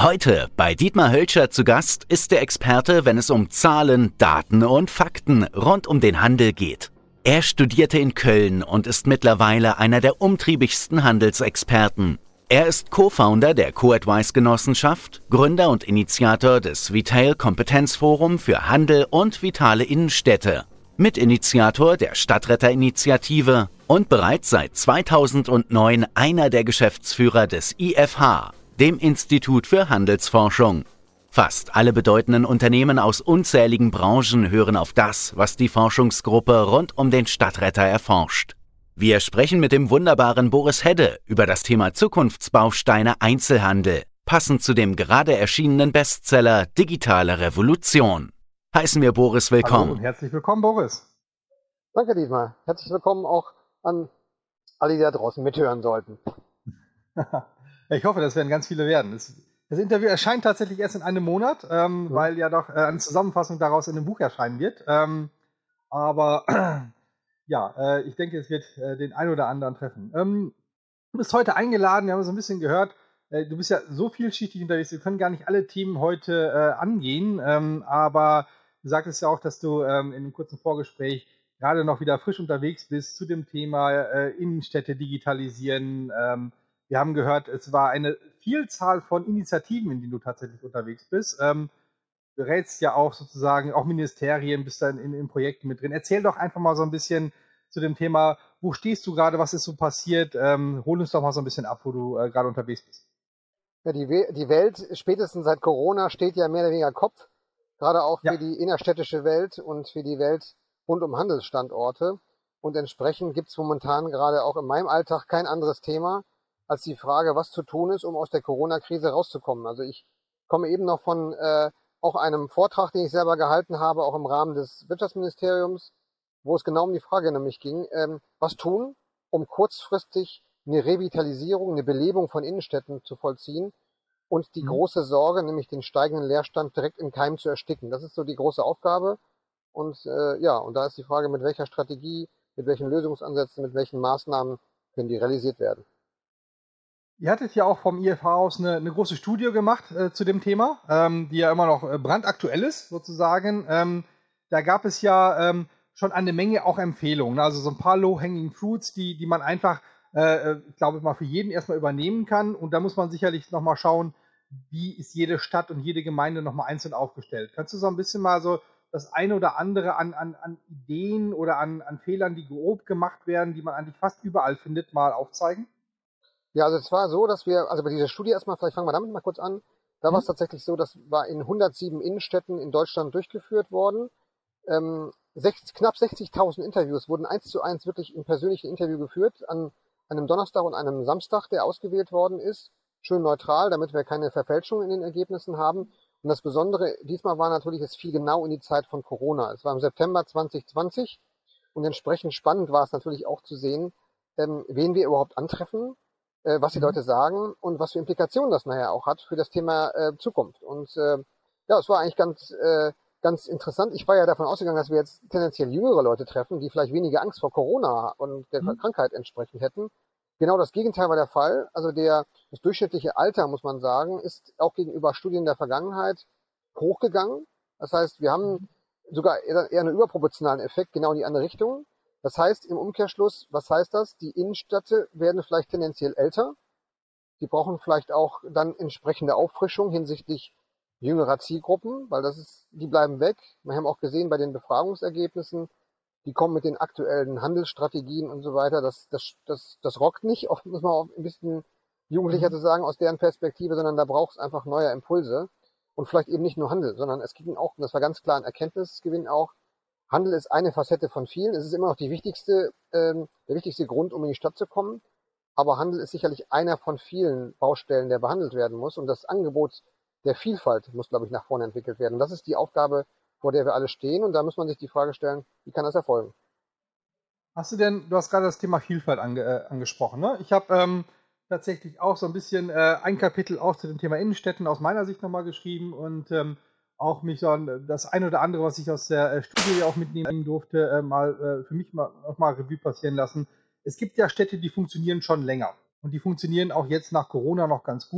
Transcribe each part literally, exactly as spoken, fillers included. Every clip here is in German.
Heute bei Dietmar Hölscher zu Gast ist der Experte, wenn es um Zahlen, Daten und Fakten rund um den Handel geht. Er studierte in Köln und ist mittlerweile einer der umtriebigsten Handelsexperten. Er ist Co-Founder der Co-Advice-Genossenschaft, Gründer und Initiator des Vitail Kompetenzforum für Handel und vitale Innenstädte, Mitinitiator der Stadtretterinitiative und bereits seit zweitausendneun einer der Geschäftsführer des I F H, dem Institut für Handelsforschung. Fast alle bedeutenden Unternehmen aus unzähligen Branchen hören auf das, was die Forschungsgruppe rund um den Stadtretter erforscht. Wir sprechen mit dem wunderbaren Boris Hedde über das Thema Zukunftsbausteine Einzelhandel, passend zu dem gerade erschienenen Bestseller Digitale Revolution. Heißen wir Boris willkommen. Hallo und herzlich willkommen, Boris. Danke, Dietmar. Herzlich willkommen auch an alle, die da draußen mithören sollten. Ich hoffe, das werden ganz viele werden. Das, das Interview erscheint tatsächlich erst in einem Monat, ähm, ja. weil ja doch äh, eine Zusammenfassung daraus in einem Buch erscheinen wird. Ähm, aber ja, äh, ich denke, es wird äh, den einen oder anderen treffen. Ähm, du bist heute eingeladen, wir haben so ein bisschen gehört, äh, du bist ja so vielschichtig unterwegs, wir können gar nicht alle Themen heute äh, angehen, ähm, aber du sagtest ja auch, dass du ähm, in einem kurzen Vorgespräch gerade noch wieder frisch unterwegs bist zu dem Thema äh, Innenstädte digitalisieren. Ähm, wir haben gehört, es war eine Vielzahl von Initiativen, in denen du tatsächlich unterwegs bist. Ähm, du rätst ja auch sozusagen, auch Ministerien, bist dann in, in Projekten mit drin. Erzähl doch einfach mal so ein bisschen zu dem Thema, wo stehst du gerade, was ist so passiert? Ähm, hol uns doch mal so ein bisschen ab, wo du äh, gerade unterwegs bist. Ja, die, We- die Welt, spätestens seit Corona, steht ja mehr oder weniger Kopf, gerade auch für ja. die innerstädtische Welt und für die Welt rund um Handelsstandorte. Und entsprechend gibt es momentan gerade auch in meinem Alltag kein anderes Thema, als die Frage, was zu tun ist, um aus der Corona-Krise rauszukommen. Also ich komme eben noch von äh, auch einem Vortrag, den ich selber gehalten habe, auch im Rahmen des Wirtschaftsministeriums, wo es genau um die Frage nämlich ging, ähm, was tun, um kurzfristig eine Revitalisierung, eine Belebung von Innenstädten zu vollziehen und die mhm. große Sorge, nämlich den steigenden Leerstand direkt im Keim zu ersticken. Das ist so die große Aufgabe. Und äh, ja, und da ist die Frage, mit welcher Strategie, mit welchen Lösungsansätzen, mit welchen Maßnahmen können die realisiert werden. Ihr hattet ja auch vom I F H aus eine, eine große Studie gemacht äh, zu dem Thema, ähm, die ja immer noch äh, brandaktuell ist, sozusagen. Ähm, da gab es ja ähm, schon eine Menge auch Empfehlungen, also so ein paar Low-Hanging Fruits, die, die man einfach, äh, ich glaube mal, für jeden erstmal übernehmen kann. Und da muss man sicherlich nochmal schauen, wie ist jede Stadt und jede Gemeinde nochmal einzeln aufgestellt. Kannst du so ein bisschen mal so das eine oder andere an, an, an Ideen oder an, an Fehlern, die grob gemacht werden, die man eigentlich fast überall findet, mal aufzeigen? Ja, also es war so, dass wir, also bei dieser Studie erstmal, vielleicht fangen wir damit mal kurz an, da mhm. war es tatsächlich so, das war in hundertsieben Innenstädten in Deutschland durchgeführt worden. Ähm, sechzig, knapp sechzigtausend Interviews wurden eins zu eins wirklich im persönlichen Interview geführt, an einem Donnerstag und einem Samstag, der ausgewählt worden ist. Schön neutral, damit wir keine Verfälschung in den Ergebnissen haben. Und das Besondere diesmal war natürlich, es fiel genau in die Zeit von Corona. Es war im September zwanzig zwanzig und entsprechend spannend war es natürlich auch zu sehen, ähm, wen wir überhaupt antreffen, äh, was die mhm. Leute sagen und was für Implikationen das nachher auch hat für das Thema äh, Zukunft. Und äh, ja, es war eigentlich ganz, äh, ganz interessant. Ich war ja davon ausgegangen, dass wir jetzt tendenziell jüngere Leute treffen, die vielleicht weniger Angst vor Corona und der mhm. Krankheit entsprechend hätten. Genau das Gegenteil war der Fall. Also der, das durchschnittliche Alter, muss man sagen, ist auch gegenüber Studien der Vergangenheit hochgegangen. Das heißt, wir haben sogar eher einen überproportionalen Effekt genau in die andere Richtung. Das heißt im Umkehrschluss, was heißt das? Die Innenstädte werden vielleicht tendenziell älter. Die brauchen vielleicht auch dann entsprechende Auffrischung hinsichtlich jüngerer Zielgruppen, weil das ist, die bleiben weg. Wir haben auch gesehen bei den Befragungsergebnissen, die kommen mit den aktuellen Handelsstrategien und so weiter. Das, das, das, das rockt nicht, oft muss man auch ein bisschen jugendlicher zu sagen aus deren Perspektive, sondern da braucht es einfach neue Impulse. Und vielleicht eben nicht nur Handel, sondern es ging auch, und das war ganz klar ein Erkenntnisgewinn auch, Handel ist eine Facette von vielen. Es ist immer noch die wichtigste, ähm, der wichtigste Grund, um in die Stadt zu kommen. Aber Handel ist sicherlich einer von vielen Baustellen, der behandelt werden muss. Und das Angebot der Vielfalt muss, glaube ich, nach vorne entwickelt werden. Und das ist die Aufgabe, vor der wir alle stehen. Und da muss man sich die Frage stellen, wie kann das erfolgen? Hast du denn, du hast gerade das Thema Vielfalt ange, äh, angesprochen, ne? Ich habe ähm, tatsächlich auch so ein bisschen äh, ein Kapitel auch zu dem Thema Innenstädten aus meiner Sicht nochmal geschrieben und ähm, auch mich so an das eine oder andere, was ich aus der äh, Studie auch mitnehmen durfte, äh, mal äh, für mich mal, auch mal Revue passieren lassen. Es gibt ja Städte, die funktionieren schon länger und die funktionieren auch jetzt nach Corona noch ganz gut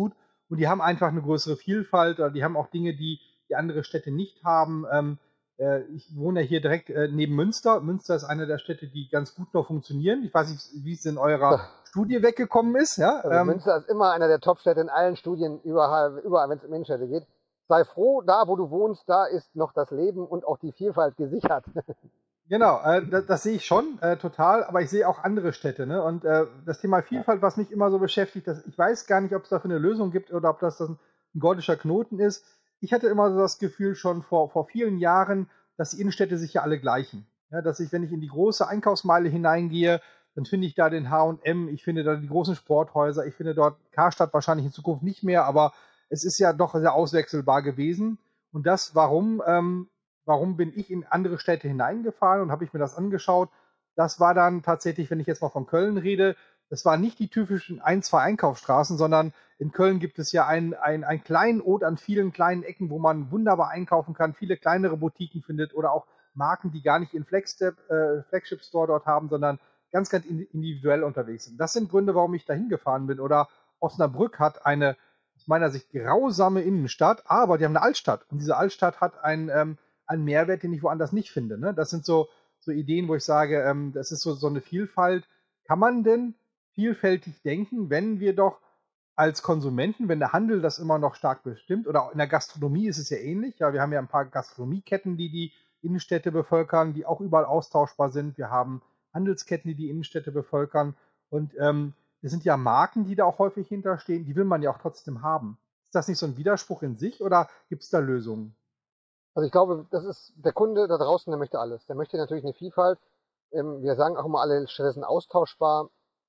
und die haben einfach eine größere Vielfalt, oder die haben auch Dinge, die, die andere Städte nicht haben. Ähm, äh, ich wohne ja hier direkt äh, neben Münster. Münster ist eine der Städte, die ganz gut noch funktionieren. Ich weiß nicht, wie es in eurer Studie weggekommen ist. Ja? Also Ähm, Münster ist immer einer der Top-Städte in allen Studien, überall, überall wenn es um Innenstädte geht. Sei froh, da wo du wohnst, da ist noch das Leben und auch die Vielfalt gesichert. Genau, äh, das, das sehe ich schon äh, total, aber ich sehe auch andere Städte. Ne? Und äh, das Thema Vielfalt, was mich immer so beschäftigt, das, ich weiß gar nicht, ob es dafür eine Lösung gibt oder ob das, das ein gordischer Knoten ist. Ich hatte immer so das Gefühl schon vor, vor vielen Jahren, dass die Innenstädte sich ja alle gleichen. Ja, dass ich, wenn ich in die große Einkaufsmeile hineingehe, dann finde ich da den H und M, ich finde da die großen Sporthäuser, ich finde dort Karstadt wahrscheinlich in Zukunft nicht mehr, aber es ist ja doch sehr auswechselbar gewesen. Und das, warum? Ähm, Warum bin ich in andere Städte hineingefahren und habe ich mir das angeschaut? Das war dann tatsächlich, wenn ich jetzt mal von Köln rede, das waren nicht die typischen ein, zwei Einkaufsstraßen, sondern in Köln gibt es ja einen ein kleinen Ort an vielen kleinen Ecken, wo man wunderbar einkaufen kann, viele kleinere Boutiquen findet oder auch Marken, die gar nicht ihren Flagship, äh, Flagship Store dort haben, sondern ganz, ganz individuell unterwegs sind. Das sind Gründe, warum ich da hingefahren bin. Oder Osnabrück hat eine aus meiner Sicht grausame Innenstadt, aber die haben eine Altstadt. Und diese Altstadt hat ein ähm, einen Mehrwert, den ich woanders nicht finde. Ne? Das sind so, so Ideen, wo ich sage, ähm, das ist so, so eine Vielfalt. Kann man denn vielfältig denken, wenn wir doch als Konsumenten, wenn der Handel das immer noch stark bestimmt, oder auch in der Gastronomie ist es ja ähnlich, ja, wir haben ja ein paar Gastronomieketten, die die Innenstädte bevölkern, die auch überall austauschbar sind. Wir haben Handelsketten, die die Innenstädte bevölkern. Und ähm, es sind ja Marken, die da auch häufig hinterstehen, die will man ja auch trotzdem haben. Ist das nicht so ein Widerspruch in sich oder gibt es da Lösungen? Also ich glaube, das ist der Kunde da draußen, der möchte alles. Der möchte natürlich eine Vielfalt. Ähm, wir sagen auch immer, alle Städte sind austauschbar.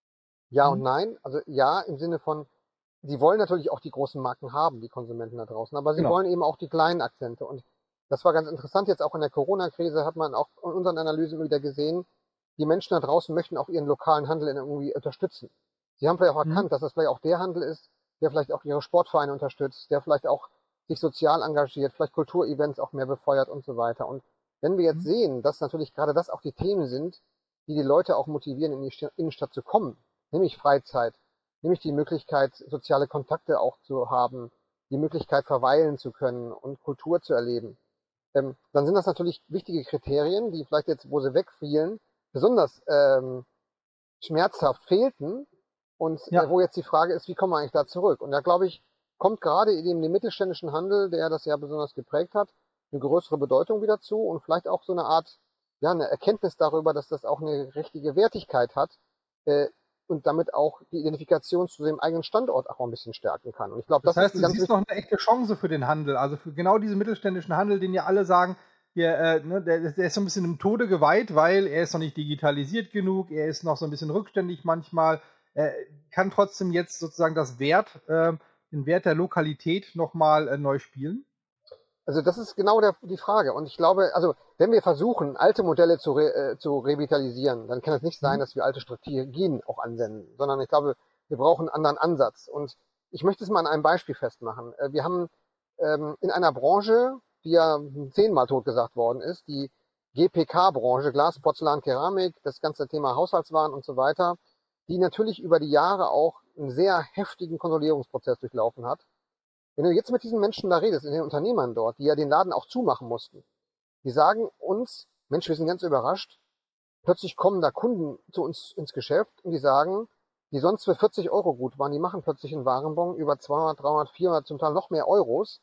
Ja und Mhm. nein. Also ja, im Sinne von, die wollen natürlich auch die großen Marken haben, die Konsumenten da draußen. Aber sie Genau. wollen eben auch die kleinen Akzente. Und das war ganz interessant. Jetzt auch in der Corona-Krise hat man auch in unseren Analysen wieder gesehen, die Menschen da draußen möchten auch ihren lokalen Handel irgendwie unterstützen. Sie haben vielleicht auch Mhm. erkannt, dass das vielleicht auch der Handel ist, der vielleicht auch ihre Sportvereine unterstützt, der vielleicht auch sich sozial engagiert, vielleicht Kulturevents auch mehr befeuert und so weiter. Und wenn wir jetzt Mhm. sehen, dass natürlich gerade das auch die Themen sind, die die Leute auch motivieren, in die Innenstadt zu kommen, nämlich Freizeit, nämlich die Möglichkeit, soziale Kontakte auch zu haben, die Möglichkeit, verweilen zu können und Kultur zu erleben, ähm, dann sind das natürlich wichtige Kriterien, die vielleicht jetzt, wo sie wegfielen, besonders ähm, schmerzhaft fehlten und Ja. äh, wo jetzt die Frage ist, wie kommen wir eigentlich da zurück? Und da glaube ich, kommt gerade in dem mittelständischen Handel, der das ja besonders geprägt hat, eine größere Bedeutung wieder zu und vielleicht auch so eine Art, ja, eine Erkenntnis darüber, dass das auch eine richtige Wertigkeit hat äh, und damit auch die Identifikation zu dem eigenen Standort auch ein bisschen stärken kann. Und ich glaube, Das das ist heißt, die du ganz siehst wichtige. noch eine echte Chance für den Handel, also für genau diesen mittelständischen Handel, den ja alle sagen, der, äh, ne, der, der ist so ein bisschen im Tode geweiht, weil er ist noch nicht digitalisiert genug, er ist noch so ein bisschen rückständig manchmal, äh, kann trotzdem jetzt sozusagen das Wert, äh, den Wert der Lokalität nochmal äh, neu spielen. Also das ist genau der, die Frage. Und ich glaube, also wenn wir versuchen, alte Modelle zu, re, äh, zu revitalisieren, dann kann es nicht sein, Mhm. dass wir alte Strategien auch anwenden, sondern ich glaube, wir brauchen einen anderen Ansatz. Und ich möchte es mal an einem Beispiel festmachen. Äh, Wir haben ähm, in einer Branche, die ja zehnmal totgesagt worden ist, die G P K-Branche, Glas, Porzellan, Keramik, das ganze Thema Haushaltswaren und so weiter, die natürlich über die Jahre auch einen sehr heftigen Konsolidierungsprozess durchlaufen hat. Wenn du jetzt mit diesen Menschen da redest, in den Unternehmern dort, die ja den Laden auch zumachen mussten, die sagen uns, Mensch, wir sind ganz überrascht, plötzlich kommen da Kunden zu uns ins Geschäft und die sagen, die sonst für vierzig Euro gut waren, die machen plötzlich einen Warenbon über zweihundert, dreihundert, vierhundert, zum Teil noch mehr Euros.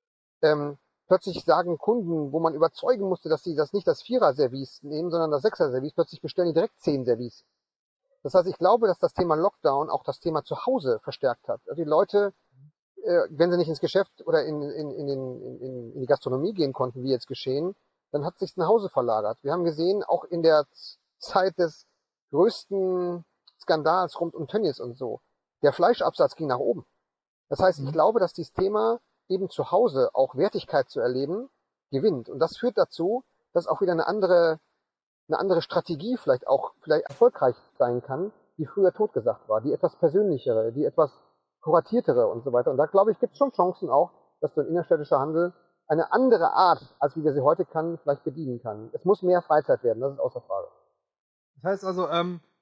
Ähm, plötzlich sagen Kunden, wo man überzeugen musste, dass sie das nicht das Vierer-Service nehmen, sondern das Sechser-Service, plötzlich bestellen die direkt zehn Service. Das heißt, ich glaube, dass das Thema Lockdown auch das Thema Zuhause verstärkt hat. Also die Leute, äh, wenn sie nicht ins Geschäft oder in, in, in, in, in, in die Gastronomie gehen konnten, wie jetzt geschehen, dann hat sich's nach Hause verlagert. Wir haben gesehen, auch in der Zeit des größten Skandals rund um Tönnies und so, der Fleischabsatz ging nach oben. Das heißt, ich Mhm. glaube, dass dieses Thema eben zu Hause auch Wertigkeit zu erleben gewinnt. Und das führt dazu, dass auch wieder eine andere, eine andere Strategie vielleicht auch vielleicht erfolgreich sein kann, die früher totgesagt war, die etwas persönlichere, die etwas kuratiertere und so weiter. Und da glaube ich, gibt es schon Chancen auch, dass so ein innerstädtischer Handel eine andere Art, als wie wir sie heute kann, vielleicht bedienen kann. Es muss mehr Freizeit werden, das ist außer Frage. Das heißt also, ähm,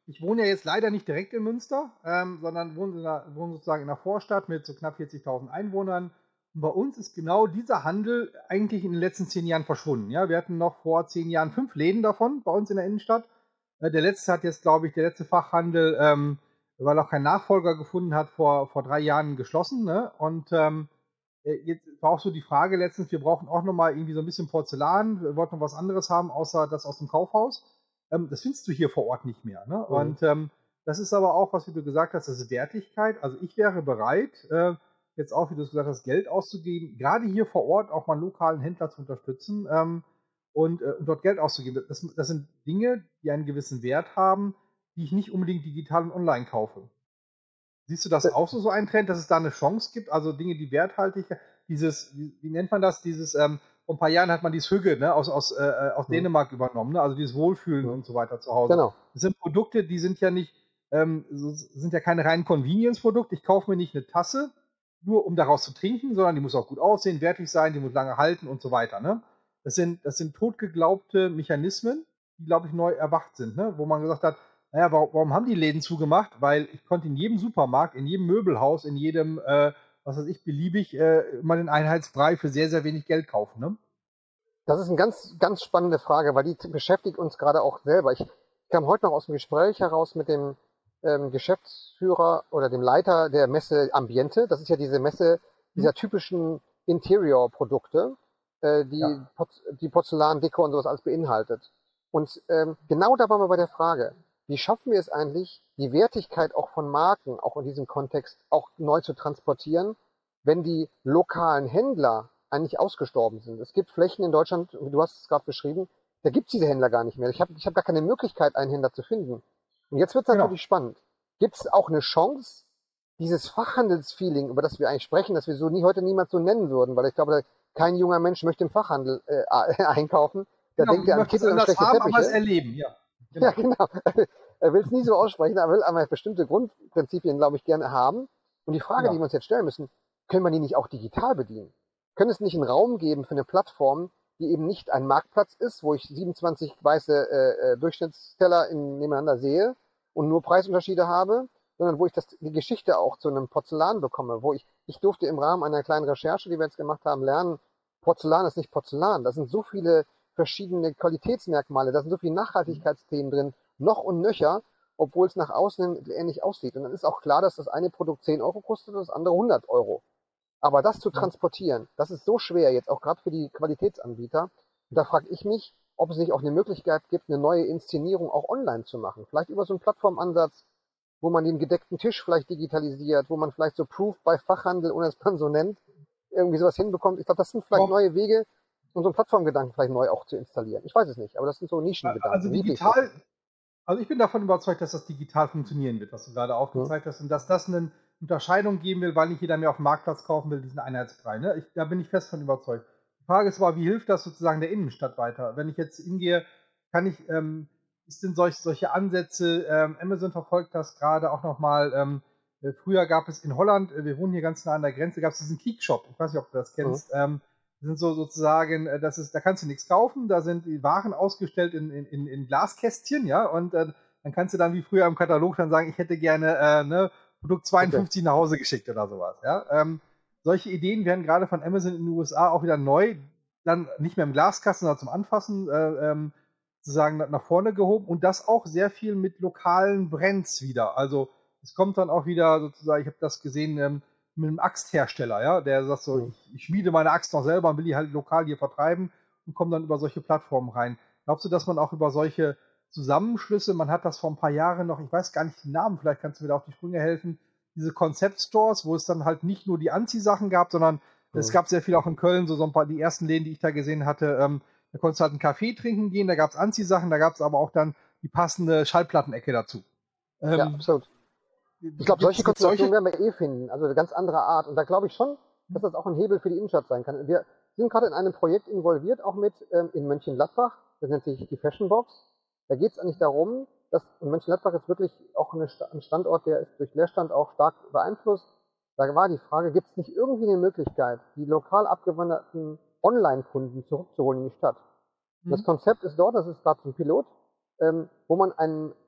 ich wohne ja jetzt leider nicht direkt in Münster, ähm, sondern wohne, in einer, wohne sozusagen in einer Vorstadt mit so knapp vierzigtausend Einwohnern. Und bei uns ist genau dieser Handel eigentlich in den letzten zehn Jahren verschwunden. Ja, wir hatten noch vor zehn Jahren fünf Läden davon bei uns in der Innenstadt. Äh, der letzte hat jetzt, glaube ich, der letzte Fachhandel, ähm, weil er auch keinen Nachfolger gefunden hat, vor, vor drei Jahren geschlossen. Ne? Und ähm, jetzt war auch so die Frage letztens, wir brauchen auch nochmal irgendwie so ein bisschen Porzellan, wir wollten noch was anderes haben, außer das aus dem Kaufhaus. Ähm, das findest du hier vor Ort nicht mehr. Ne? Mhm. Und ähm, das ist aber auch, was wie du gesagt hast, das ist Wertigkeit. Also ich wäre bereit, äh, jetzt auch, wie du es gesagt hast, Geld auszugeben, gerade hier vor Ort auch mal einen lokalen Händler zu unterstützen ähm, und, äh, und dort Geld auszugeben. Das, das sind Dinge, die einen gewissen Wert haben, die ich nicht unbedingt digital und online kaufe. Siehst du das auch so, so ein Trend, dass es da eine Chance gibt? Also Dinge, die werthaltig, dieses, wie, wie nennt man das? Dieses, ähm, vor ein paar Jahren hat man dieses Hügge, ne, aus, aus, äh, aus Mhm. Dänemark übernommen, ne? Also dieses Wohlfühlen Mhm. und so weiter zu Hause. Genau. Das sind Produkte, die sind ja nicht, ähm, so, sind ja keine reinen Convenience-Produkte. Ich kaufe mir nicht eine Tasse, nur um daraus zu trinken, sondern die muss auch gut aussehen, wertig sein, die muss lange halten und so weiter, ne? Das sind, das sind totgeglaubte Mechanismen, die, glaube ich, neu erwacht sind, ne? Wo man gesagt hat, naja, warum, warum haben die Läden zugemacht? Weil ich konnte in jedem Supermarkt, in jedem Möbelhaus, in jedem, äh, was weiß ich, beliebig, äh, mal den Einheitsbrei für sehr, sehr wenig Geld kaufen. Ne? Das ist eine ganz, ganz spannende Frage, weil die beschäftigt uns gerade auch selber. Ich kam heute noch aus dem Gespräch heraus mit dem ähm, Geschäftsführer oder dem Leiter der Messe Ambiente. Das ist ja diese Messe dieser typischen Interior-Produkte, äh, die, Ja. Porz die Porzellan, Deko und sowas alles beinhaltet. Und ähm, genau da waren wir bei der Frage, wie schaffen wir es eigentlich, die Wertigkeit auch von Marken, auch in diesem Kontext, auch neu zu transportieren, wenn die lokalen Händler eigentlich ausgestorben sind. Es gibt Flächen in Deutschland, du hast es gerade beschrieben, da gibt es diese Händler gar nicht mehr. Ich habe ich hab gar keine Möglichkeit, einen Händler zu finden. Und jetzt wird es natürlich Genau. spannend. Gibt es auch eine Chance, dieses Fachhandelsfeeling, über das wir eigentlich sprechen, das wir so nie heute niemals so nennen würden, weil ich glaube, kein junger Mensch möchte im Fachhandel äh, einkaufen. Da Genau, denkt er an Kittel und schlechte haben, Teppiche. aber es erleben, ja. Genau. Ja, genau. Er will es nie so aussprechen, er will aber bestimmte Grundprinzipien, glaube ich, gerne haben. Und die Frage, Ja. die wir uns jetzt stellen müssen, können wir die nicht auch digital bedienen? Können es nicht einen Raum geben für eine Plattform, die eben nicht ein Marktplatz ist, wo ich siebenundzwanzig weiße äh, Durchschnittsteller in, nebeneinander sehe und nur Preisunterschiede habe, sondern wo ich das, die Geschichte auch zu einem Porzellan bekomme, wo ich, ich durfte im Rahmen einer kleinen Recherche, die wir jetzt gemacht haben, lernen, Porzellan ist nicht Porzellan. Da sind so viele verschiedene Qualitätsmerkmale, da sind so viele Nachhaltigkeitsthemen drin, noch und nöcher, obwohl es nach außen ähnlich aussieht. Und dann ist auch klar, dass das eine Produkt zehn Euro kostet und das andere hundert Euro. Aber das zu transportieren, das ist so schwer jetzt, auch gerade für die Qualitätsanbieter. Und da frage ich mich, ob es nicht auch eine Möglichkeit gibt, eine neue Inszenierung auch online zu machen. Vielleicht über so einen Plattformansatz, wo man den gedeckten Tisch vielleicht digitalisiert, wo man vielleicht so Proof bei Fachhandel, ohne dass man so nennt, irgendwie sowas hinbekommt. Ich glaube, das sind vielleicht Doch. neue Wege, um so einen Plattformgedanken vielleicht neu auch zu installieren. Ich weiß es nicht, aber das sind so Nischengedanken. Also digital, also ich bin davon überzeugt, dass das digital funktionieren wird, was du gerade aufgezeigt hm. hast, und dass das eine Unterscheidung geben will, weil nicht jeder mehr auf dem Marktplatz kaufen will, diesen Einheitsbrei. Ne? Ich, da bin ich fest von überzeugt. Die Frage ist aber, wie hilft das sozusagen der Innenstadt weiter? Wenn ich jetzt hingehe, kann ich, ähm, ist denn solch, solche Ansätze, ähm, Amazon verfolgt das gerade auch nochmal, ähm, äh, früher gab es in Holland, äh, wir wohnen hier ganz nah an der Grenze, gab es diesen Keek-Shop, ich weiß nicht, ob du das kennst, hm. ähm, das sind so sozusagen, äh, das ist, da kannst du nichts kaufen, da sind die Waren ausgestellt in, in, in Glaskästchen, ja, und äh, dann kannst du dann wie früher im Katalog dann sagen, ich hätte gerne, äh, ne, Produkt zweiundfünfzig okay. nach Hause geschickt oder sowas. Ja? Ähm, solche Ideen werden gerade von Amazon in den U S A auch wieder neu, dann nicht mehr im Glaskasten, sondern zum Anfassen äh, ähm, sozusagen nach vorne gehoben, und das auch sehr viel mit lokalen Brands wieder. Also es kommt dann auch wieder sozusagen, ich habe das gesehen, ähm, mit einem Axthersteller, ja, der sagt so, mhm. ich, ich schmiede meine Axt noch selber und will die halt lokal hier vertreiben, und komme dann über solche Plattformen rein. Glaubst du, dass man auch über solche Zusammenschlüsse, man hat das vor ein paar Jahren noch, ich weiß gar nicht den Namen, vielleicht kannst du mir da auf die Sprünge helfen, diese Concept-Stores, wo es dann halt nicht nur die Anziehsachen gab, sondern mhm. es gab sehr viel auch in Köln, so, so ein paar, die ersten Läden, die ich da gesehen hatte, ähm, da konntest du halt einen Kaffee trinken gehen, da gab es Anziehsachen, da gab es aber auch dann die passende Schallplattenecke dazu. Ähm, ja, absolut. Ich glaube, solche Konstellationen werden wir eh finden, also eine ganz andere Art. Und da glaube ich schon, dass das auch ein Hebel für die Innenstadt sein kann. Wir sind gerade in einem Projekt involviert, auch mit ähm, in Mönchengladbach, das nennt sich die Fashion Box. Da geht es eigentlich darum, dass Mönchengladbach ist wirklich auch eine, ein Standort, der ist durch Leerstand auch stark beeinflusst. Da war die Frage, gibt es nicht irgendwie eine Möglichkeit, die lokal abgewanderten Online-Kunden zurückzuholen in die Stadt? Mhm. Das Konzept ist dort, das ist gerade ein Pilot, ähm, wo man einen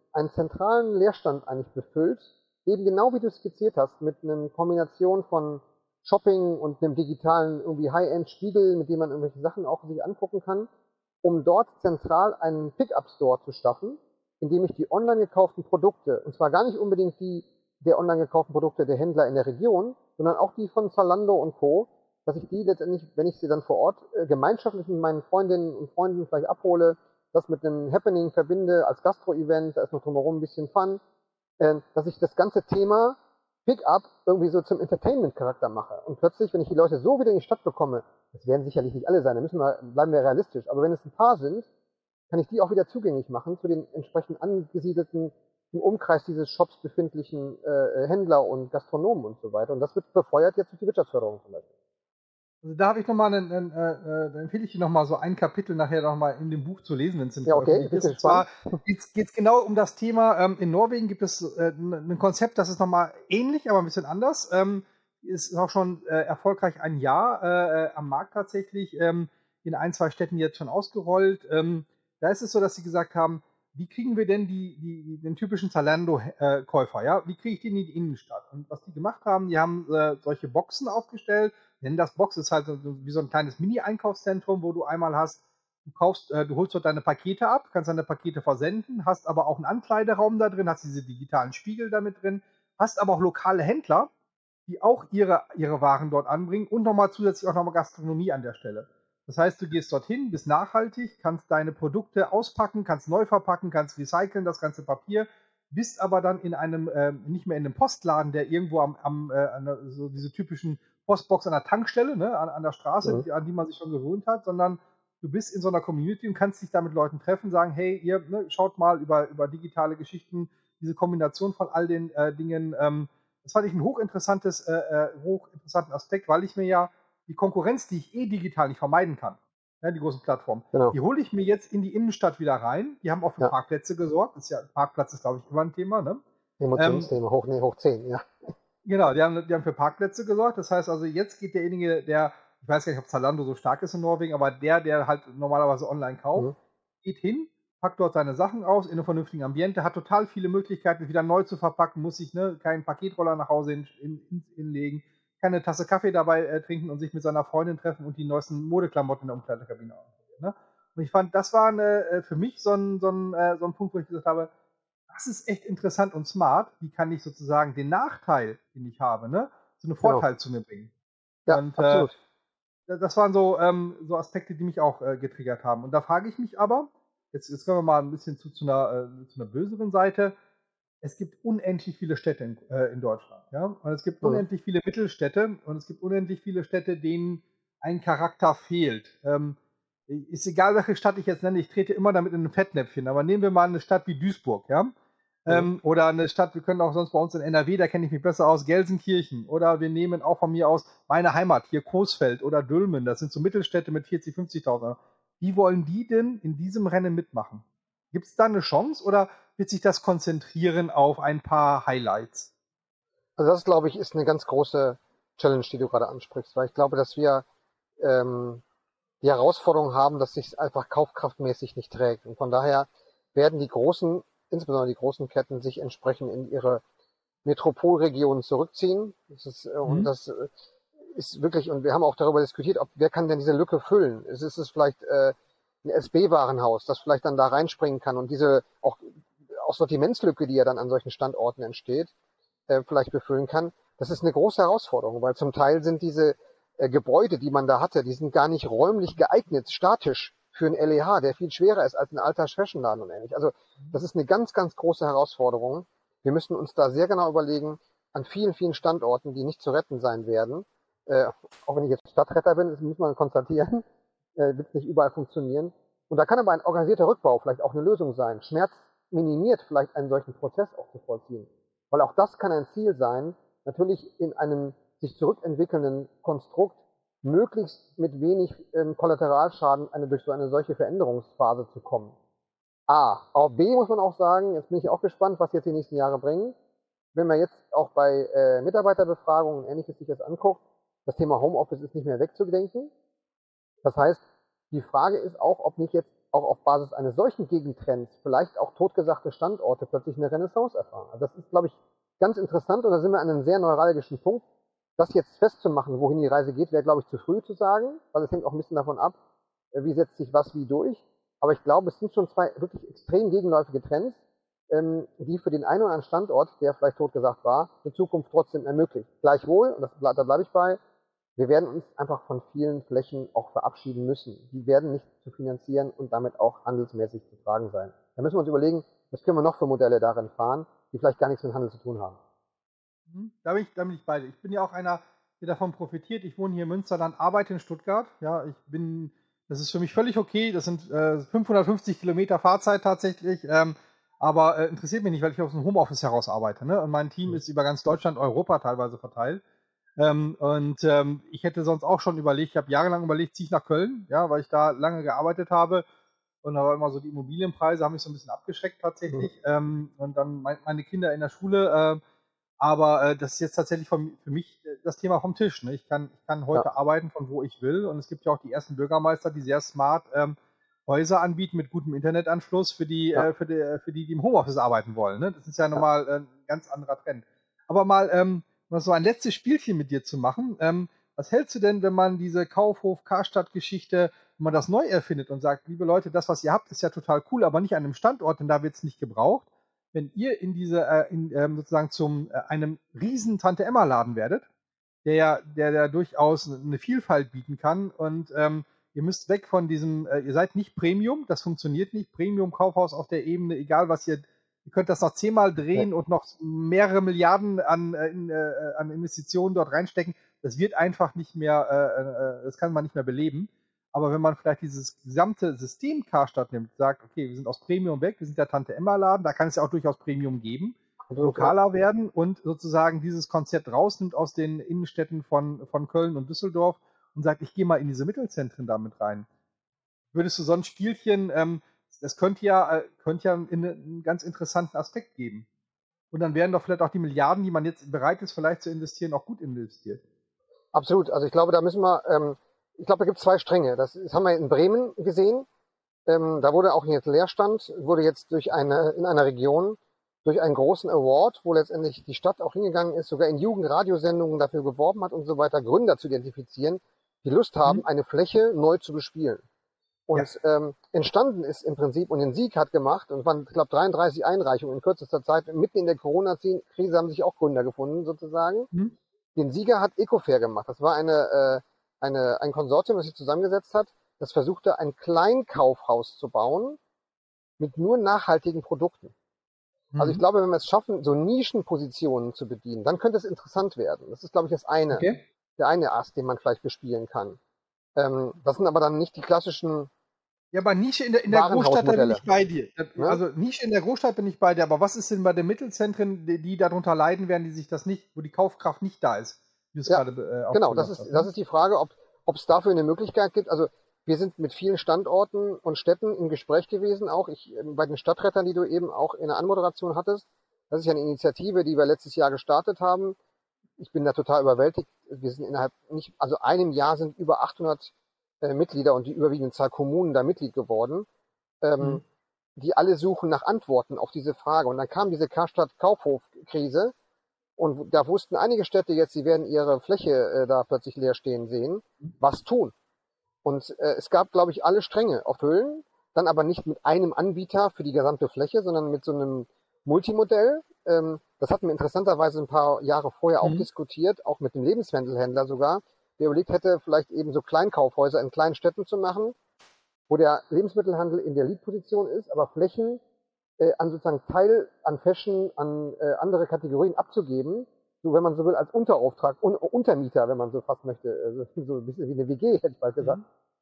einen zentralen Leerstand eigentlich befüllt, eben genau wie du es skizziert hast, mit einer Kombination von Shopping und einem digitalen irgendwie High-End-Spiegel, mit dem man irgendwelche Sachen auch sich angucken kann, um dort zentral einen Pickup-Store zu schaffen, in dem ich die online gekauften Produkte, und zwar gar nicht unbedingt die der online gekauften Produkte der Händler in der Region, sondern auch die von Zalando und Co., dass ich die letztendlich, wenn ich sie dann vor Ort äh, gemeinschaftlich mit meinen Freundinnen und Freunden vielleicht abhole, das mit einem Happening verbinde als Gastro-Event, da ist noch drumherum ein bisschen Fun, äh, dass ich das ganze Thema Pickup irgendwie so zum Entertainment-Charakter mache. Und plötzlich, wenn ich die Leute so wieder in die Stadt bekomme, das werden sicherlich nicht alle sein, da müssen wir, bleiben wir realistisch, aber wenn es ein paar sind, kann ich die auch wieder zugänglich machen zu den entsprechend angesiedelten, im Umkreis dieses Shops befindlichen äh, Händler und Gastronomen und so weiter. Und das wird befeuert jetzt durch die Wirtschaftsförderung zum Beispiel. Also da habe ich nochmal, einen, einen, äh, da empfehle ich dir nochmal so ein Kapitel nachher nochmal in dem Buch zu lesen, wenn es Ja, okay, ist. Und zwar geht es genau um das Thema, ähm, in Norwegen gibt es äh, ein Konzept, das ist nochmal ähnlich, aber ein bisschen anders. Ähm, ist auch schon äh, erfolgreich ein Jahr äh, am Markt tatsächlich, ähm, in ein, zwei Städten jetzt schon ausgerollt. Ähm, da ist es so, dass sie gesagt haben, wie kriegen wir denn die, die, den typischen Zalando-Käufer, ja? Wie kriege ich den in die Innenstadt? Und was die gemacht haben, die haben äh, solche Boxen aufgestellt, nennen das Box, ist halt so, wie so ein kleines Mini-Einkaufszentrum, wo du einmal hast, du kaufst, äh, du holst dort deine Pakete ab, kannst deine Pakete versenden, hast aber auch einen Ankleideraum da drin, hast diese digitalen Spiegel damit drin, hast aber auch lokale Händler, die auch ihre, ihre Waren dort anbringen und nochmal zusätzlich auch nochmal Gastronomie an der Stelle. Das heißt, du gehst dorthin, bist nachhaltig, kannst deine Produkte auspacken, kannst neu verpacken, kannst recyceln, das ganze Papier, bist aber dann in einem, äh, nicht mehr in einem Postladen, der irgendwo am, am äh, an der, so diese typischen Postbox an der Tankstelle, ne, an, an der Straße, Mhm. die, an die man sich schon gewöhnt hat, sondern du bist in so einer Community und kannst dich da mit Leuten treffen, sagen, hey, ihr, ne, schaut mal über, über digitale Geschichten, diese Kombination von all den äh, Dingen, ähm, das fand ich ein hochinteressantes, äh, äh, hochinteressanten Aspekt, weil ich mir ja die Konkurrenz, die ich eh digital nicht vermeiden kann, ja, die großen Plattformen, Genau. die hole ich mir jetzt in die Innenstadt wieder rein. Die haben auch für Ja. Parkplätze gesorgt. Das ist ja, Parkplatz ist, glaube ich, immer ein Thema. Ne? Emotionsthema, ähm, hoch, nee, hoch zehn, ja. Genau, die haben, die haben für Parkplätze gesorgt. Das heißt also, jetzt geht derjenige, der, ich weiß gar nicht, ob Zalando so stark ist in Norwegen, aber der, der halt normalerweise online kauft, mhm. geht hin, packt dort seine Sachen aus in einem vernünftigen Ambiente, hat total viele Möglichkeiten, wieder neu zu verpacken, muss sich ne, keinen Paketroller nach Hause hin, hin, hinlegen, kann eine Tasse Kaffee dabei äh, trinken und sich mit seiner Freundin treffen und die neuesten Modeklamotten in der Umkleidekabine ausprobieren. Ne? Und ich fand, das war eine, für mich so ein, so, ein, so ein Punkt, wo ich gesagt habe, das ist echt interessant und smart. Wie kann ich sozusagen den Nachteil, den ich habe, ne, so einen Vorteil genau. zu mir bringen? Ja, und absolut. Äh, das waren so, ähm, so Aspekte, die mich auch äh, getriggert haben. Und da frage ich mich aber, jetzt, jetzt kommen wir mal ein bisschen zu, zu, einer, äh, zu einer böseren Seite. Es gibt unendlich viele Städte in, äh, in Deutschland. Ja? Und es gibt mhm. unendlich viele Mittelstädte und es gibt unendlich viele Städte, denen ein Charakter fehlt. Ähm, ist egal, welche Stadt ich jetzt nenne, ich trete immer damit in ein Fettnäpfchen. Aber nehmen wir mal eine Stadt wie Duisburg, ja? Mhm. Ähm, oder eine Stadt, wir können auch sonst bei uns in N R W, da kenne ich mich besser aus, Gelsenkirchen. Oder wir nehmen auch von mir aus meine Heimat, hier Coesfeld oder Dülmen. Das sind so Mittelstädte mit vierzig, fünfzigtausend. Wie wollen die denn in diesem Rennen mitmachen? Gibt es da eine Chance oder wird sich das konzentrieren auf ein paar Highlights? Also das, glaube ich, ist eine ganz große Challenge, die du gerade ansprichst, weil ich glaube, dass wir ähm, die Herausforderung haben, dass sich einfach kaufkraftmäßig nicht trägt. Und von daher werden die großen, insbesondere die großen Ketten, sich entsprechend in ihre Metropolregionen zurückziehen. Das ist, mhm. Und das ist wirklich, und wir haben auch darüber diskutiert, ob wer kann denn diese Lücke füllen? Ist es vielleicht äh, ein S B-Warenhaus, das vielleicht dann da reinspringen kann und diese auch, auch Sortimentslücke, die ja dann an solchen Standorten entsteht, äh, vielleicht befüllen kann. Das ist eine große Herausforderung, weil zum Teil sind diese äh, Gebäude, die man da hatte, die sind gar nicht räumlich geeignet, statisch für einen L E H, der viel schwerer ist als ein alter Fashionladen und ähnlich. Also das ist eine ganz, ganz große Herausforderung. Wir müssen uns da sehr genau überlegen, an vielen, vielen Standorten, die nicht zu retten sein werden, äh, auch wenn ich jetzt Stadtretter bin, das muss man konstatieren, äh, wird nicht überall funktionieren. Und da kann aber ein organisierter Rückbau vielleicht auch eine Lösung sein. Schmerz minimiert vielleicht einen solchen Prozess auch zu vollziehen. Weil auch das kann ein Ziel sein, natürlich in einem sich zurückentwickelnden Konstrukt möglichst mit wenig ähm, Kollateralschaden eine, durch so eine solche Veränderungsphase zu kommen. A. Auf B muss man auch sagen, jetzt bin ich auch gespannt, was jetzt die nächsten Jahre bringen. Wenn man jetzt auch bei äh, Mitarbeiterbefragungen und ähnliches sich das anguckt, das Thema Homeoffice ist nicht mehr wegzudenken. Das heißt, die Frage ist auch, ob nicht jetzt auch auf Basis eines solchen Gegentrends vielleicht auch totgesagte Standorte plötzlich eine Renaissance erfahren. Also das ist, glaube ich, ganz interessant und da sind wir an einem sehr neuralgischen Punkt. Das jetzt festzumachen, wohin die Reise geht, wäre, glaube ich, zu früh zu sagen, weil es hängt auch ein bisschen davon ab, wie setzt sich was wie durch. Aber ich glaube, es sind schon zwei wirklich extrem gegenläufige Trends, ähm, die für den einen oder anderen Standort, der vielleicht totgesagt war, in Zukunft trotzdem ermöglicht. Gleichwohl, und das, da bleibe ich bei, wir werden uns einfach von vielen Flächen auch verabschieden müssen. Die werden nicht zu finanzieren und damit auch handelsmäßig zu tragen sein. Da müssen wir uns überlegen, was können wir noch für Modelle darin fahren, die vielleicht gar nichts mit Handel zu tun haben. Da bin ich, da bin ich beide. Ich bin ja auch einer, der davon profitiert. Ich wohne hier in Münsterland, arbeite in Stuttgart. Ja, ich bin, das ist für mich völlig okay. Das sind äh, fünfhundertfünfzig Kilometer Fahrzeit tatsächlich. Ähm, aber äh, interessiert mich nicht, weil ich aus dem Homeoffice heraus arbeite. Ne? Und mein Team ist über ganz Deutschland, Europa teilweise verteilt. Ähm, und ähm, ich hätte sonst auch schon überlegt, ich habe jahrelang überlegt, ziehe ich nach Köln, ja, weil ich da lange gearbeitet habe. Und da war immer so die Immobilienpreise, haben mich so ein bisschen abgeschreckt tatsächlich. Mhm. Ähm, und dann mein, meine Kinder in der Schule. Äh, aber äh, das ist jetzt tatsächlich vom, für mich das Thema vom Tisch. Ne? Ich kann, ich kann heute ja. arbeiten, von wo ich will. Und es gibt ja auch die ersten Bürgermeister, die sehr smart ähm, Häuser anbieten mit gutem Internetanschluss für die, ja. äh, für die, für die, die im Homeoffice arbeiten wollen. Ne? Das ist ja nochmal ja. äh, ein ganz anderer Trend. Aber mal ähm, mal so ein letztes Spielchen mit dir zu machen. Ähm, was hältst du denn, wenn man diese Kaufhof-Karstadt-Geschichte, wenn man das neu erfindet und sagt, liebe Leute, das, was ihr habt, ist ja total cool, aber nicht an einem Standort, denn da wird es nicht gebraucht. Wenn ihr in diese, äh, in, ähm, sozusagen zum äh, einem riesen Tante-Emma-Laden werdet, der ja, der, der durchaus eine Vielfalt bieten kann und ähm, ihr müsst weg von diesem, äh, ihr seid nicht Premium, das funktioniert nicht, Premium-Kaufhaus auf der Ebene, egal was ihr, ihr könnt das noch zehnmal drehen ja. und noch mehrere Milliarden an, äh, in, äh, an Investitionen dort reinstecken, das wird einfach nicht mehr, äh, äh, das kann man nicht mehr beleben. Aber wenn man vielleicht dieses gesamte System Karstadt nimmt, sagt, okay, wir sind aus Premium weg, wir sind der Tante-Emma-Laden, da kann es ja auch durchaus Premium geben, okay. lokaler werden und sozusagen dieses Konzept rausnimmt aus den Innenstädten von, von Köln und Düsseldorf und sagt, ich gehe mal in diese Mittelzentren damit rein. Würdest du so ein Spielchen, ähm, das könnte ja, äh, könnte ja einen, einen ganz interessanten Aspekt geben. Und dann wären doch vielleicht auch die Milliarden, die man jetzt bereit ist, vielleicht zu investieren, auch gut investiert. Absolut. Also ich glaube, da müssen wir... Ähm Ich glaube, da gibt es zwei Stränge. Das, das haben wir in Bremen gesehen. Ähm, da wurde auch jetzt Leerstand, wurde jetzt durch eine, in einer Region durch einen großen Award, wo letztendlich die Stadt auch hingegangen ist, sogar in Jugendradiosendungen dafür geworben hat und so weiter, Gründer zu identifizieren, die Lust haben, mhm. eine Fläche neu zu bespielen. Und ja. ähm, entstanden ist im Prinzip, und den Sieg hat gemacht, und es waren, ich glaube, dreiunddreißig Einreichungen in kürzester Zeit, mitten in der Corona-Krise haben sich auch Gründer gefunden, sozusagen. Mhm. Den Sieger hat Ecofair gemacht. Das war eine... Äh, Eine, ein Konsortium, das sich zusammengesetzt hat, das versuchte, ein Kleinkaufhaus zu bauen mit nur nachhaltigen Produkten. Mhm. Also ich glaube, wenn wir es schaffen, so Nischenpositionen zu bedienen, dann könnte es interessant werden. Das ist, glaube ich, das eine, okay. der eine Ast, den man vielleicht bespielen kann. Ähm, das sind aber dann nicht die klassischen Ja, aber Nische in der, in der Großstadt, da bin ich bei dir. Also Nische in der Großstadt bin ich bei dir, aber was ist denn bei den Mittelzentren, die, die darunter leiden werden, die sich das nicht, wo die Kaufkraft nicht da ist? Ja, gerade, äh, genau, das ist, das ist die Frage, ob ob es dafür eine Möglichkeit gibt. Also wir sind mit vielen Standorten und Städten im Gespräch gewesen, auch ich bei den Stadtrettern, die du eben auch in der Anmoderation hattest. Das ist ja eine Initiative, die wir letztes Jahr gestartet haben. Ich bin da total überwältigt. Wir sind innerhalb nicht, also einem Jahr sind über achthundert äh, Mitglieder und die überwiegende Zahl Kommunen da Mitglied geworden, ähm, mhm. die alle suchen nach Antworten auf diese Frage. Und dann kam diese Karstadt-Kaufhof-Krise. Und da wussten einige Städte jetzt, sie werden ihre Fläche äh, da plötzlich leer stehen sehen. Was tun? Und äh, es gab, glaube ich, alle Stränge erfüllen, dann aber nicht mit einem Anbieter für die gesamte Fläche, sondern mit so einem Multimodell. Ähm, das hatten wir interessanterweise ein paar Jahre vorher auch mhm. diskutiert, auch mit dem Lebensmittelhändler sogar, der überlegt hätte, vielleicht eben so Kleinkaufhäuser in kleinen Städten zu machen, wo der Lebensmittelhandel in der Lead-Position ist, aber Flächen Äh, an sozusagen Teil an Fashion, an äh, andere Kategorien abzugeben, so wenn man so will, als Unterauftrag, un Untermieter, wenn man so fast möchte, also so ein bisschen wie eine W G, hätte ich bald gesagt.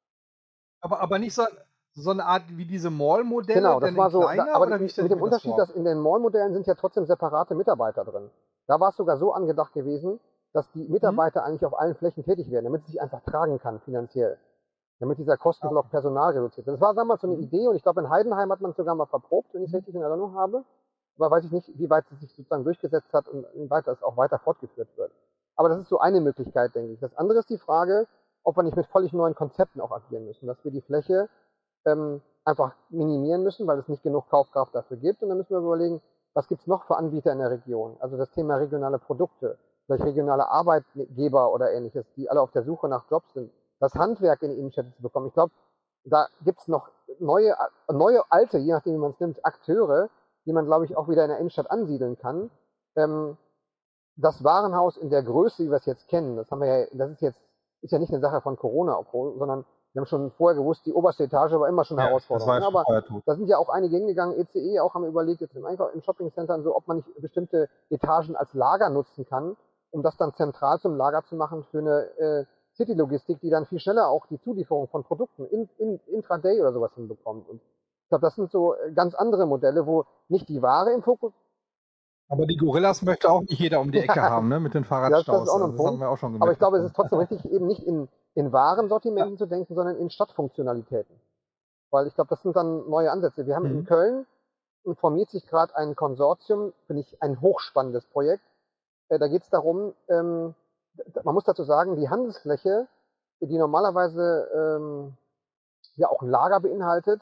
Aber, aber nicht so, so eine Art wie diese Mall-Modelle, genau, das war so, kleiner, aber oder mit, mit dem Unterschied, das dass in den Mall-Modellen sind ja trotzdem separate Mitarbeiter drin. Da war es sogar so angedacht gewesen, dass die Mitarbeiter mhm. eigentlich auf allen Flächen tätig werden, damit es sich einfach tragen kann finanziell. Damit dieser Kostenblock Personal reduziert wird. Das war damals so eine Idee und ich glaube, in Heidenheim hat man es sogar mal verprobt, wenn ich es richtig in Erinnerung habe. Aber weiß ich nicht, wie weit es sich sozusagen durchgesetzt hat und wie weit das auch weiter fortgeführt wird. Aber das ist so eine Möglichkeit, denke ich. Das andere ist die Frage, ob wir nicht mit völlig neuen Konzepten auch agieren müssen, dass wir die Fläche ähm, einfach minimieren müssen, weil es nicht genug Kaufkraft dafür gibt. Und dann müssen wir überlegen, was gibt es noch für Anbieter in der Region? Also das Thema regionale Produkte, vielleicht regionale Arbeitgeber oder ähnliches, die alle auf der Suche nach Jobs sind. Das Handwerk in die Innenstädte zu bekommen. Ich glaube, da gibt es noch neue, neue, alte, je nachdem wie man es nimmt, Akteure, die man, glaube ich, auch wieder in der Innenstadt ansiedeln kann. Ähm, das Warenhaus in der Größe, wie wir es jetzt kennen, das haben wir ja, das ist jetzt, ist ja nicht eine Sache von Corona, sondern wir haben schon vorher gewusst, die oberste Etage war immer schon eine Ja, das Herausforderung. war ja schon Aber vorher tot. da sind ja auch einige hingegangen, E C E auch haben überlegt, jetzt im Einkauf, im Shoppingcenter so, ob man nicht bestimmte Etagen als Lager nutzen kann, um das dann zentral zum Lager zu machen für eine äh, City-Logistik, die dann viel schneller auch die Zulieferung von Produkten in, in, intraday oder sowas hinbekommt. Und ich glaube, das sind so ganz andere Modelle, wo nicht die Ware im Fokus. Aber die Gorillas möchte auch nicht jeder um die Ecke haben, ne? Mit den Ja, das, Fahrradstaus. das ist auch noch Also ein das haben Punkt. wir auch schon gemerkt. Aber ich glaube, es ist trotzdem richtig, eben nicht in, in Warensortimenten zu denken, sondern in Stadtfunktionalitäten. Weil ich glaube, das sind dann neue Ansätze. Wir haben in Mhm. Köln, informiert sich gerade ein Konsortium, finde ich ein hochspannendes Projekt. Äh, da geht es darum, ähm, d- man muss dazu sagen, die Handelsfläche, die normalerweise ähm, ja auch ein Lager beinhaltet,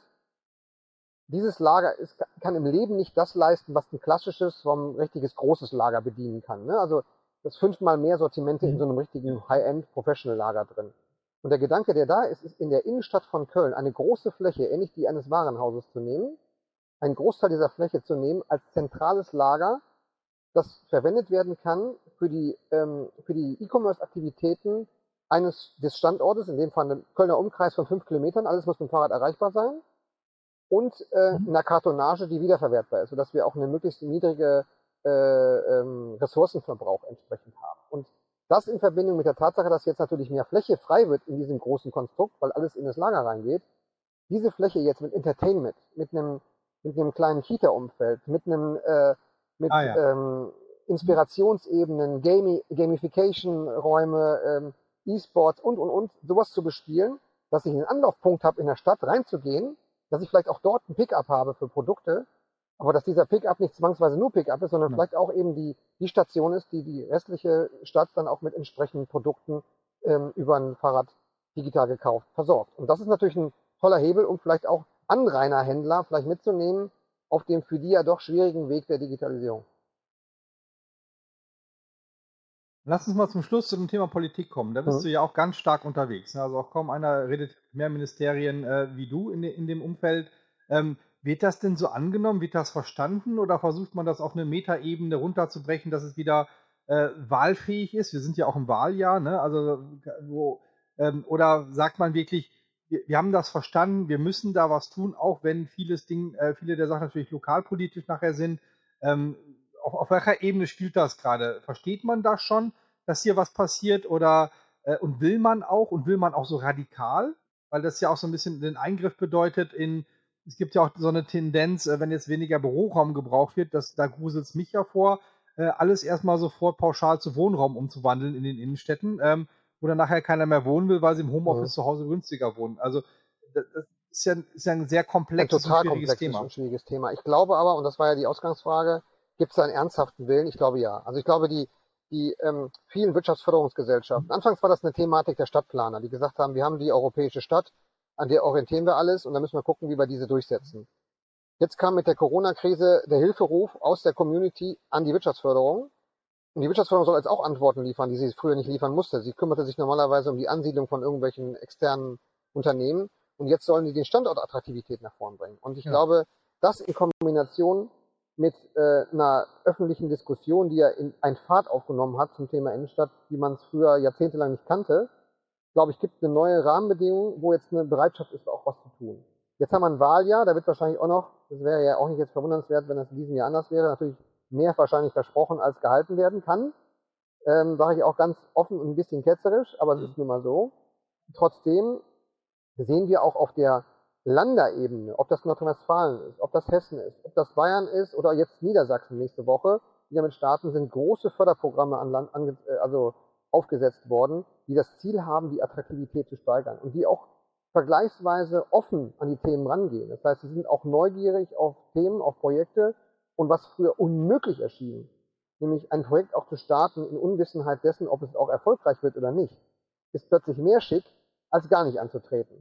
dieses Lager ist, kann im Leben nicht das leisten, was ein klassisches, so ein richtiges großes Lager bedienen kann. Ne? Also das fünfmal mehr Sortimente in so einem richtigen High-End-Professional-Lager drin. Und der Gedanke, der da ist, ist in der Innenstadt von Köln eine große Fläche, ähnlich die eines Warenhauses zu nehmen, einen Großteil dieser Fläche zu nehmen als zentrales Lager, das verwendet werden kann für die, ähm, für die E-Commerce-Aktivitäten eines des Standortes, in dem Fall ein Kölner Umkreis von fünf Kilometern, alles muss mit dem Fahrrad erreichbar sein, und äh, Mhm. einer Kartonage, die wiederverwertbar ist, sodass wir auch eine möglichst niedrige äh, ähm, Ressourcenverbrauch entsprechend haben. Und das in Verbindung mit der Tatsache, dass jetzt natürlich mehr Fläche frei wird in diesem großen Konstrukt, weil alles in das Lager reingeht, diese Fläche jetzt mit Entertainment, mit einem, mit einem kleinen Kita-Umfeld, mit einem, äh, mit Ah ja. ähm, Inspirationsebenen, Gami Gamification-Räume, ähm, E-Sports und, und, und, sowas zu bespielen, dass ich einen Anlaufpunkt habe, in der Stadt reinzugehen, dass ich vielleicht auch dort ein Pickup habe für Produkte, aber dass dieser Pickup nicht zwangsweise nur Pickup ist, sondern Ja. vielleicht auch eben die, die Station ist, die die restliche Stadt dann auch mit entsprechenden Produkten ähm, über ein Fahrrad digital gekauft versorgt. Und das ist natürlich ein toller Hebel, um vielleicht auch Anrainerhändler vielleicht mitzunehmen auf dem für die ja doch schwierigen Weg der Digitalisierung. Lass uns mal zum Schluss zu dem Thema Politik kommen. Da bist Mhm. du ja auch ganz stark unterwegs. Ne? Also auch kaum einer redet mehr Ministerien äh, wie du in, de, in dem Umfeld. Ähm, wird das denn so angenommen? Wird das verstanden? Oder versucht man das auf eine Metaebene runterzubrechen, dass es wieder äh, wahlfähig ist? Wir sind ja auch im Wahljahr. Ne? Also, wo, ähm, oder sagt man wirklich, wir, wir haben das verstanden, wir müssen da was tun, auch wenn vieles Ding, äh, viele der Sachen natürlich lokalpolitisch nachher sind. Ähm, auf, auf welcher Ebene spielt das gerade? Versteht man das schon, dass hier was passiert? Oder äh, und will man auch und will man auch so radikal? Weil das ja auch so ein bisschen den Eingriff bedeutet in, es gibt ja auch so eine Tendenz, äh, wenn jetzt weniger Büroraum gebraucht wird, dass, da gruselt es mich ja vor, äh, alles erstmal sofort pauschal zu Wohnraum umzuwandeln in den Innenstädten, ähm, wo dann nachher keiner mehr wohnen will, weil sie im Homeoffice Mhm. zu Hause günstiger wohnen. Also das, das ist, ja, ist ja ein sehr Ein komplexes und total schwieriges komplexes Thema. und schwieriges Thema. Ich glaube aber, und das war ja die Ausgangsfrage, gibt es da einen ernsthaften Willen? Ich glaube ja. Also ich glaube, die, die ähm, vielen Wirtschaftsförderungsgesellschaften, anfangs war das eine Thematik der Stadtplaner, die gesagt haben, wir haben die europäische Stadt, an der orientieren wir alles und dann müssen wir gucken, wie wir diese durchsetzen. Jetzt kam mit der Corona-Krise der Hilferuf aus der Community an die Wirtschaftsförderung. Und die Wirtschaftsförderung soll jetzt auch Antworten liefern, die sie früher nicht liefern musste. Sie kümmerte sich normalerweise um die Ansiedlung von irgendwelchen externen Unternehmen. Und jetzt sollen sie die Standortattraktivität nach vorn bringen. Und ich Ja. glaube, das in Kombination mit äh, einer öffentlichen Diskussion, die ja in ein Fahrt aufgenommen hat zum Thema Innenstadt, wie man es früher jahrzehntelang nicht kannte, glaube ich, gibt eine neue Rahmenbedingung, wo jetzt eine Bereitschaft ist, auch was zu tun. Jetzt haben wir ein Wahljahr, da wird wahrscheinlich auch noch, das wäre ja auch nicht jetzt verwundernswert, wenn das in diesem Jahr anders wäre, natürlich mehr wahrscheinlich versprochen, als gehalten werden kann. Ähm, sage ich auch ganz offen und ein bisschen ketzerisch, aber es ist nun mal so. Trotzdem sehen wir auch auf der Landerebene, ob das Nordrhein-Westfalen ist, ob das Hessen ist, ob das Bayern ist oder jetzt Niedersachsen nächste Woche, die damit starten, sind große Förderprogramme an Land, an, also aufgesetzt worden, die das Ziel haben, die Attraktivität zu steigern und die auch vergleichsweise offen an die Themen rangehen. Das heißt, sie sind auch neugierig auf Themen, auf Projekte und was früher unmöglich erschien, nämlich ein Projekt auch zu starten in Unwissenheit dessen, ob es auch erfolgreich wird oder nicht, ist plötzlich mehr schick, als gar nicht anzutreten.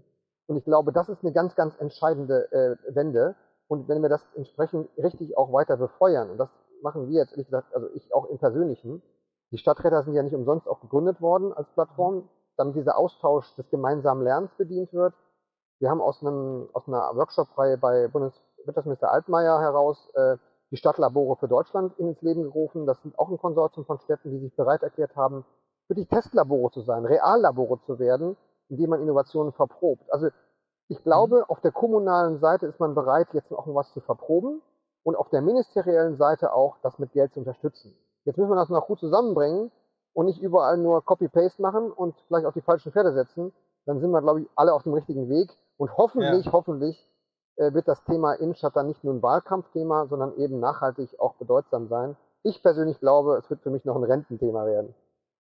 Und ich glaube, das ist eine ganz, ganz entscheidende äh, Wende. Und wenn wir das entsprechend richtig auch weiter befeuern, und das machen wir jetzt, ehrlich gesagt, also ich auch im Persönlichen, die Stadträte sind ja nicht umsonst auch gegründet worden als Plattform, damit dieser Austausch des gemeinsamen Lernens bedient wird. Wir haben aus, einem, aus einer Workshop-Reihe bei Bundeswirtschaftsminister Altmaier heraus äh, die Stadtlabore für Deutschland ins Leben gerufen. Das sind auch ein Konsortium von Städten, die sich bereit erklärt haben, wirklich Testlabore zu sein, Reallabore zu werden, in denen man Innovationen verprobt. Also ich glaube, auf der kommunalen Seite ist man bereit, jetzt auch noch was zu verproben und auf der ministeriellen Seite auch, das mit Geld zu unterstützen. Jetzt müssen wir das noch gut zusammenbringen und nicht überall nur Copy-Paste machen und vielleicht auf die falschen Pferde setzen. Dann sind wir, glaube ich, alle auf dem richtigen Weg. Und hoffentlich, ja. hoffentlich äh, wird das Thema Innenstadt dann nicht nur ein Wahlkampfthema, sondern eben nachhaltig auch bedeutsam sein. Ich persönlich glaube, es wird für mich noch ein Rententhema werden.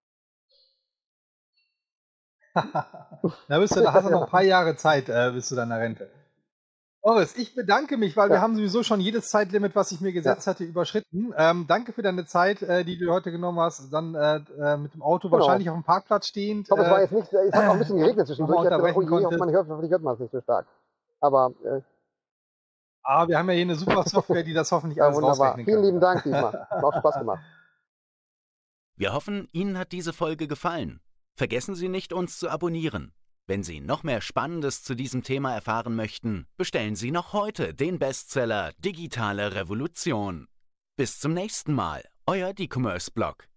da, bist du, da hast du noch ein paar Jahre Zeit äh, bis zu deiner Rente. Boris, ich bedanke mich, weil ja. wir haben sowieso schon jedes Zeitlimit, was ich mir gesetzt ja. hatte, überschritten. Ähm, danke für deine Zeit, äh, die du heute genommen hast. Dann äh, mit dem Auto genau. wahrscheinlich auf dem Parkplatz stehend. Ich glaube, es war jetzt nicht, es hat auch ein bisschen geregnet zwischendurch. Ich dachte, oh je, man hört, hoffentlich hört man es nicht so stark. Aber äh, ah, wir haben ja hier eine super Software, die das hoffentlich ja, alles wunderbar. rausrechnen Vielen kann. lieben Dank diesmal. Hat auch Spaß gemacht. Wir hoffen, Ihnen hat diese Folge gefallen. Vergessen Sie nicht, uns zu abonnieren. Wenn Sie noch mehr Spannendes zu diesem Thema erfahren möchten, bestellen Sie noch heute den Bestseller Digitale Revolution. Bis zum nächsten Mal, euer D-Commerce-Blog.